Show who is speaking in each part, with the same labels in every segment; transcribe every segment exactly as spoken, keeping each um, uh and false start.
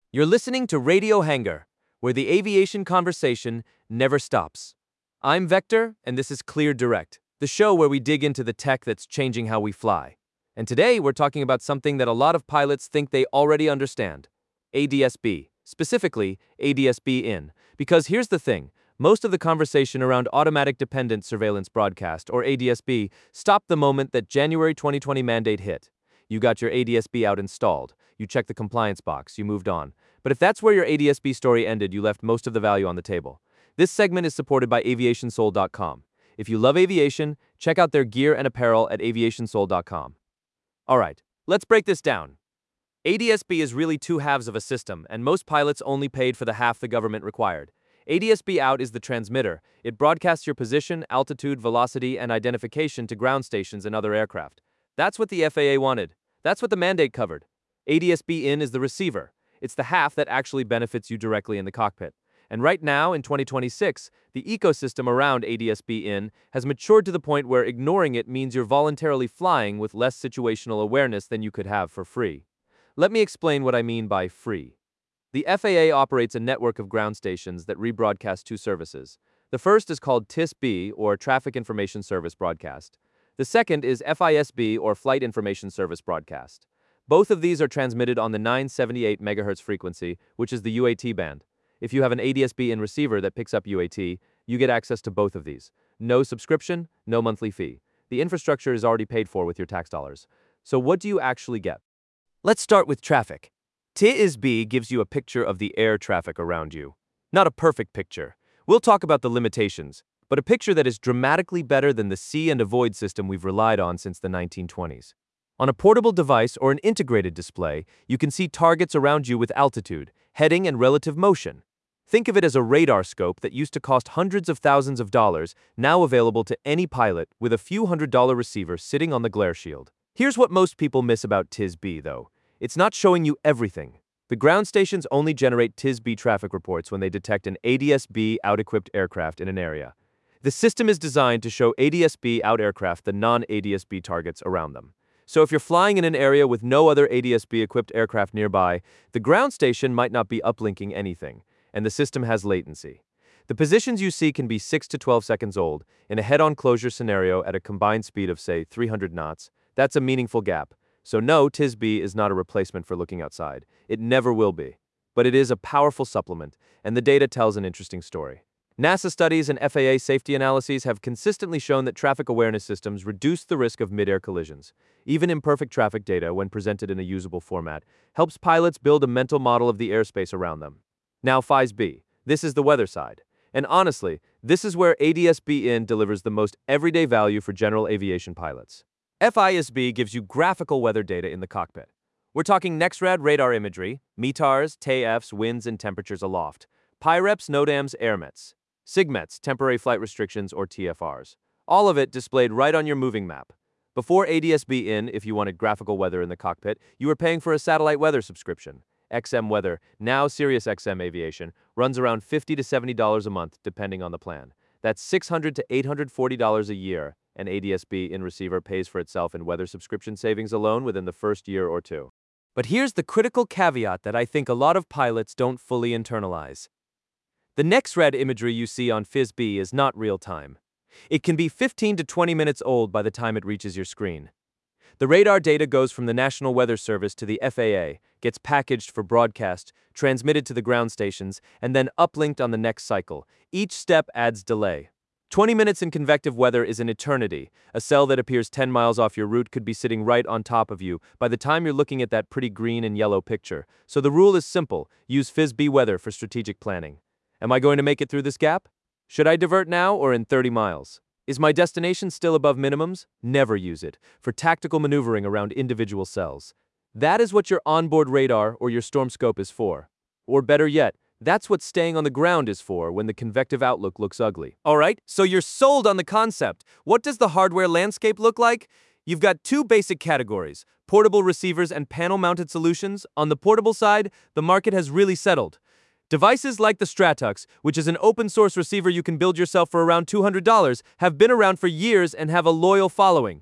Speaker 1: You're listening to Radio Hangar, where the aviation conversation never stops. I'm Vector, and this is Clear Direct, the show where we dig into the tech that's changing how we fly. And today we're talking about something that a lot of pilots think they already understand: A D S B, specifically A D S B in. Because here's the thing, most of the conversation around Automatic Dependent Surveillance Broadcast, or A D S B, stopped the moment that January twenty twenty mandate hit. You got your A D S B out installed, you checked the compliance box, you moved on. But if that's where your A D S B story ended, you left most of the value on the table. This segment is supported by aviation soul dot com. If you love aviation, check out their gear and apparel at aviation soul dot com. Alright, let's break this down. A D S B is really two halves of a system, and most pilots only paid for the half the government required. A D S B out is the transmitter. It broadcasts your position, altitude, velocity, and identification to ground stations and other aircraft. That's what the F A A wanted. That's what the mandate covered. A D S B in is the receiver. It's the half that actually benefits you directly in the cockpit. And right now, in twenty twenty-six, the ecosystem around A D S B in has matured to the point where ignoring it means you're voluntarily flying with less situational awareness than you could have for free. Let me explain what I mean by free. The F A A operates a network of ground stations that rebroadcast two services. The first is called T I S B, or Traffic Information Service Broadcast. The second is F I S B, or Flight Information Service Broadcast. Both of these are transmitted on the nine seventy-eight megahertz frequency, which is the U A T band. If you have an A D S B in receiver that picks up U A T, you get access to both of these. No subscription, no monthly fee. The infrastructure is already paid for with your tax dollars. So what do you actually get? Let's start with traffic. T I S B gives you a picture of the air traffic around you. Not a perfect picture. We'll talk about the limitations, but a picture that is dramatically better than the see and avoid system we've relied on since the nineteen twenties. On a portable device or an integrated display, you can see targets around you with altitude, heading, and relative motion. Think of it as a radar scope that used to cost hundreds of thousands of dollars, now available to any pilot with a few hundred dollar receiver sitting on the glare shield. Here's what most people miss about T I S B, though. It's not showing you everything. The ground stations only generate T I S B traffic reports when they detect an A D S B out-equipped aircraft in an area. The system is designed to show A D S B out aircraft the non-A D S B targets around them. So if you're flying in an area with no other A D S B-equipped aircraft nearby, the ground station might not be uplinking anything, and the system has latency. The positions you see can be six to twelve seconds old. In a head-on closure scenario at a combined speed of, say, three hundred knots, that's a meaningful gap. So no, T I S B is not a replacement for looking outside. It never will be. But it is a powerful supplement, and the data tells an interesting story. NASA studies and F A A safety analyses have consistently shown that traffic awareness systems reduce the risk of mid-air collisions. Even imperfect traffic data, when presented in a usable format, helps pilots build a mental model of the airspace around them. Now F I S B. This is the weather side. And honestly, this is where A D S B in delivers the most everyday value for general aviation pilots. F I S B gives you graphical weather data in the cockpit. We're talking NEXRAD radar imagery, METARs, T A Fs, winds and temperatures aloft, PIREPs, NOTAMs, AIRMETs, SIGMETs, temporary flight restrictions, or T F Rs. All of it displayed right on your moving map. Before A D S B in, if you wanted graphical weather in the cockpit, you were paying for a satellite weather subscription. X M Weather, now SiriusXM Aviation, runs around fifty to seventy dollars a month depending on the plan. That's six hundred to eight hundred forty dollars a year, and A D S B in receiver pays for itself in weather subscription savings alone within the first year or two. But here's the critical caveat that I think a lot of pilots don't fully internalize. The NEXRAD imagery you see on F I S B is not real-time. It can be fifteen to twenty minutes old by the time it reaches your screen. The radar data goes from the National Weather Service to the F A A, gets packaged for broadcast, transmitted to the ground stations, and then uplinked on the next cycle. Each step adds delay. twenty minutes in convective weather is an eternity. A cell that appears ten miles off your route could be sitting right on top of you by the time you're looking at that pretty green and yellow picture. So the rule is simple: use F I S B weather for strategic planning. Am I going to make it through this gap? Should I divert now or in thirty miles? Is my destination still above minimums? Never use it for tactical maneuvering around individual cells. That is what your onboard radar or your storm scope is for. Or better yet, that's what staying on the ground is for when the convective outlook looks ugly. Alright, so you're sold on the concept. What does the hardware landscape look like? You've got two basic categories: portable receivers and panel-mounted solutions. On the portable side, the market has really settled. Devices like the Stratux, which is an open-source receiver you can build yourself for around two hundred dollars, have been around for years and have a loyal following.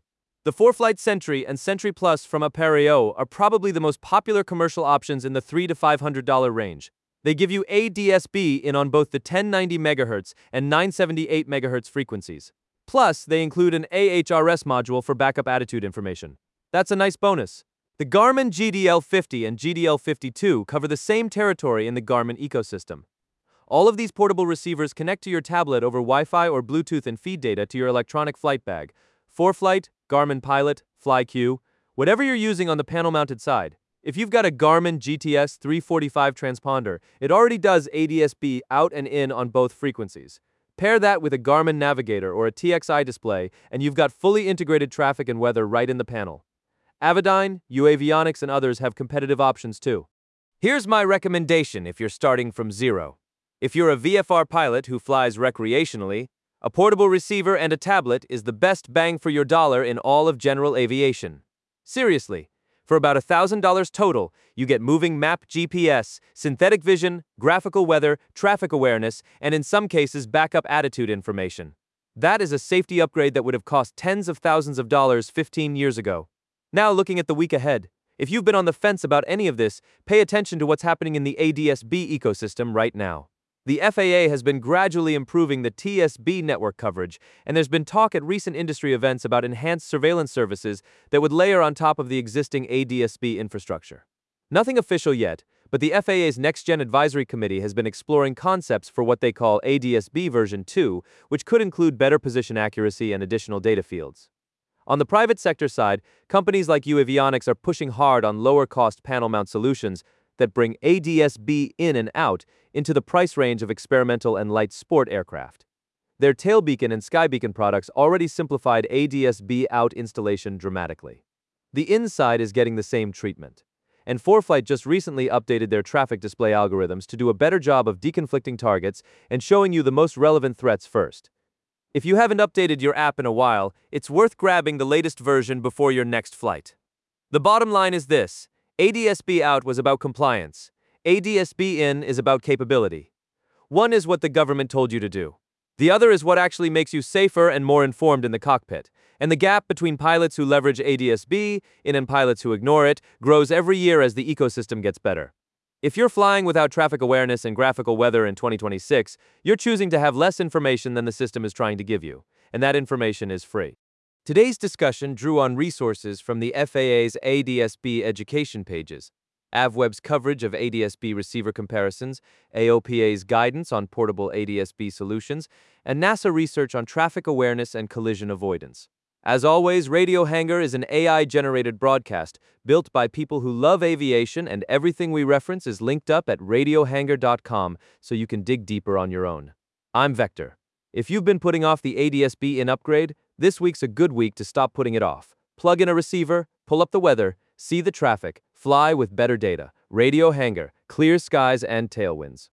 Speaker 1: The FourFlight Sentry and Sentry Plus from Apereo are probably the most popular commercial options in the three to five hundred dollars range. They give you A D S B in on both the ten ninety megahertz and nine seventy-eight megahertz frequencies. Plus, they include an A H R S module for backup attitude information. That's a nice bonus. The Garmin G D L fifty and G D L fifty-two cover the same territory in the Garmin ecosystem. All of these portable receivers connect to your tablet over Wi-Fi or Bluetooth and feed data to your electronic flight bag. FourFlight, Garmin Pilot, FlyQ, whatever you're using on the panel-mounted side. If you've got a Garmin G T S three forty-five transponder, it already does A D S B out and in on both frequencies. Pair that with a Garmin Navigator or a T X I display, and you've got fully integrated traffic and weather right in the panel. Avidyne, Uavionics, and others have competitive options too. Here's my recommendation if you're starting from zero. If you're a V F R pilot who flies recreationally, a portable receiver and a tablet is the best bang for your dollar in all of general aviation. Seriously, for about one thousand dollars total, you get moving map G P S, synthetic vision, graphical weather, traffic awareness, and in some cases backup attitude information. That is a safety upgrade that would have cost tens of thousands of dollars fifteen years ago. Now looking at the week ahead, if you've been on the fence about any of this, pay attention to what's happening in the A D S B ecosystem right now. The F A A has been gradually improving the T S B network coverage, and there's been talk at recent industry events about enhanced surveillance services that would layer on top of the existing A D S B infrastructure. Nothing official yet, but the F A A's Next Gen Advisory Committee has been exploring concepts for what they call A D S B version two, which could include better position accuracy and additional data fields. On the private sector side, companies like Uavionics are pushing hard on lower-cost panel mount solutions that bring A D S B in and out into the price range of experimental and light sport aircraft. Their Tailbeacon and Skybeacon products already simplified A D S B out installation dramatically. The inside is getting the same treatment. And FourFlight just recently updated their traffic display algorithms to do a better job of deconflicting targets and showing you the most relevant threats first. If you haven't updated your app in a while, it's worth grabbing the latest version before your next flight. The bottom line is this: A D S B out was about compliance. A D S B in is about capability. One is what the government told you to do. The other is what actually makes you safer and more informed in the cockpit. And the gap between pilots who leverage A D S B in and pilots who ignore it grows every year as the ecosystem gets better. If you're flying without traffic awareness and graphical weather in twenty twenty-six, you're choosing to have less information than the system is trying to give you, and that information is free. Today's discussion drew on resources from the F A A's A D S B education pages, AvWeb's coverage of A D S B receiver comparisons, A O P A's guidance on portable A D S B solutions, and NASA research on traffic awareness and collision avoidance. As always, Radio Hangar is an A I-generated broadcast built by people who love aviation, and everything we reference is linked up at radio hangar dot com so you can dig deeper on your own. I'm Vector. If you've been putting off the A D S B in upgrade, this week's a good week to stop putting it off. Plug in a receiver, pull up the weather, see the traffic, fly with better data. Radio Hangar, clear skies and tailwinds.